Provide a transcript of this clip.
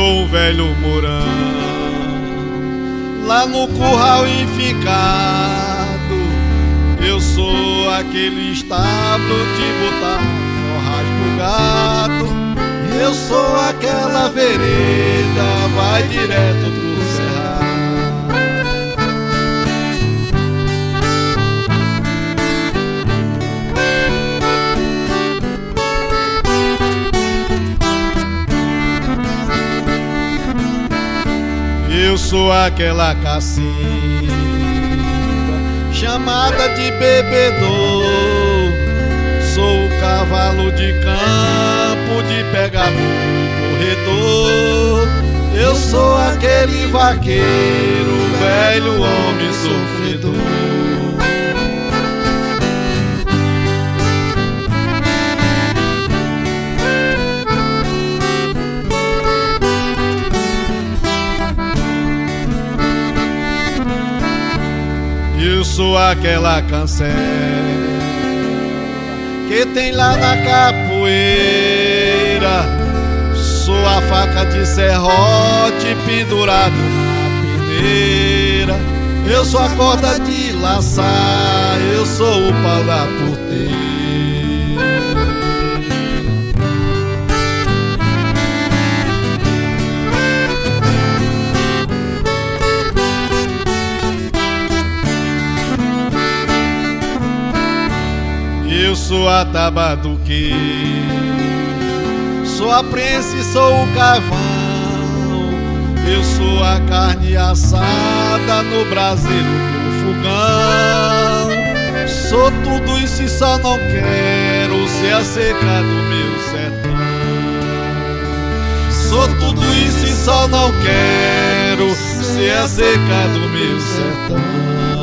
sou um velho mourão, lá no curral enficado. Eu sou aquele estábulo de botar forragem pro gato. Eu sou aquela vereda, vai direto pro cerrado. Eu sou aquela cacimba chamada de bebedor. Sou o cavalo de campo de pegar no corredor. Eu sou aquele vaqueiro, velho homem sofredor. Eu sou aquela cancela que tem lá na capoeira. Sou a faca de serrote pendurado na peneira. Eu sou a corda de laçar, eu sou o pau da porteira. Eu sou a tabaduqueira, sou a prensa e sou o carvão. Eu sou a carne assada no braseiro do fogão. Sou tudo isso e só não quero ser a seca do meu sertão. Sou tudo isso e só não quero ser a seca do meu sertão.